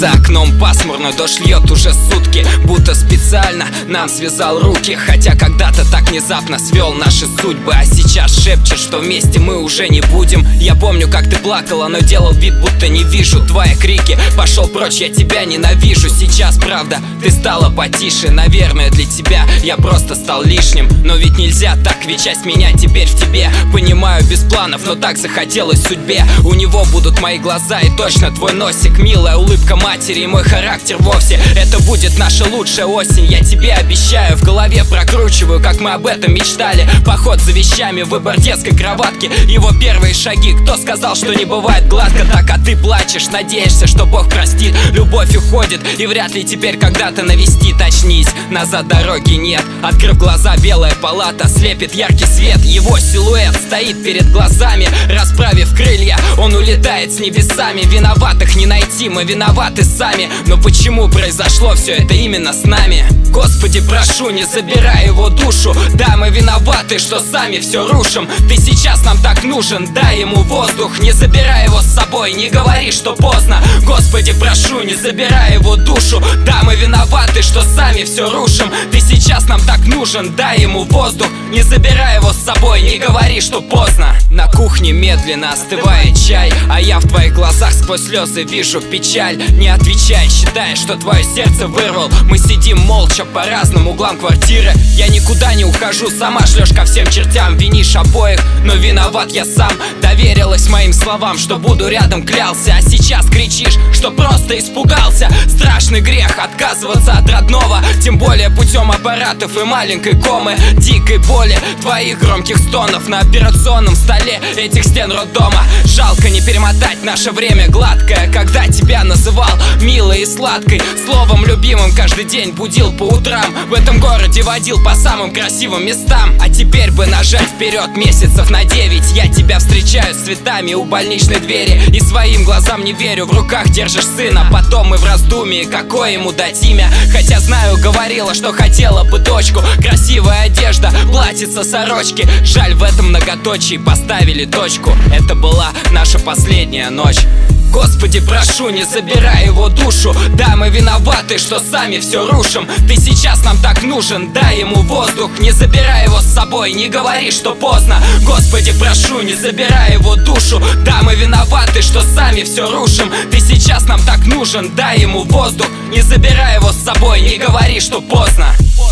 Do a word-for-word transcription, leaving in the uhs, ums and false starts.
За окном пасмурно, дождь льет уже сутки, будто специально нам связал руки. Хотя когда-то так внезапно свел наши судьбы, а сейчас шепчет, что вместе мы уже не будем. Я помню, как ты плакала, но делал вид, будто не вижу твои крики. Пошел прочь, я тебя ненавижу. Сейчас, правда, ты стала потише. Наверное, для тебя я просто стал лишним. Но ведь нельзя так, ведь часть меня теперь в тебе. Понимаю, без планов, но так захотелось судьбе. У него будут мои глаза и точно твой носик. Милая улыбка матери и мой характер вовсе. Это будет наша лучшая осень, я тебе обещаю. В голове прокручиваю, как мы об этом мечтали. Поход за вещами, выбор детской кроватки, его первые шаги. Кто сказал, что не бывает гладко так, а ты плачешь, надеешься, что Бог простит. Любовь уходит и вряд ли теперь когда-то навестит. Очнись, назад дороги нет. Открыв глаза, белая палата слепит яркий свет. Его силуэт стоит перед глазами, расправив крылья, он улетает с небесами. Виноватых не найти, мы виноваты сами. Но почему произошло все это именно с нами? Господи, прошу, не забирай его душу. Да, мы виноваты, что сами все рушим. Ты сейчас нам так нужен, дай ему воздух. Не забирай его с собой, не говори, что поздно. Господи, прошу, не забирай его душу. Да, мы виноваты, что сами все рушим. Ты сейчас нам так нужен, дай ему воздух. Не забирай его с собой, не говори, что поздно. На кухне медленно остывает чай, а я в твоих глазах сквозь слезы вижу печаль. Не отвечай, считая, что твое сердце вырвал. Мы сидим молча по разным углам квартиры. Я никуда не ухожу, сама шлешь ко всем чертям. Винишь обоих, но виноват я сам. Доверилась моим словам, что буду рядом, клялся. А сейчас кричишь, что просто испугался. Страшный грех отказываться от родного, тем более путем аппаратов и маленькой комы. Дикой боли, твоих громких стонов на операционном столе этих стен роддома. Жалко не перемотать наше время гладкое, когда тебя называл милой и сладкой. Словом любимым каждый день будил по утрам. В этом городе водил по самым красивым местам. А теперь бы нажать вперед месяцев на девять. Я тебя встречаю с цветами у больничной двери и своим глазам не верю. В руках держишь сына, потом мы в раздумье, какое ему дать имя. Хотя знаю, говорила, что хотела бы дочку. Красивая одежда, платьица, сорочки. Жаль, в этом многоточии поставили точку. Это была наша последняя ночь. Господи, прошу, не забирай его душу. Да, мы виноваты, что сами все рушим. Ты сейчас нам так нужен, дай ему воздух. Не забирай его с собой, не говори, что поздно. Господи, прошу, не забирай его душу. Да, мы виноваты, что сами все рушим. Ты сейчас нам так нужен, дай ему воздух. Не забирай его с собой, не говори, что поздно.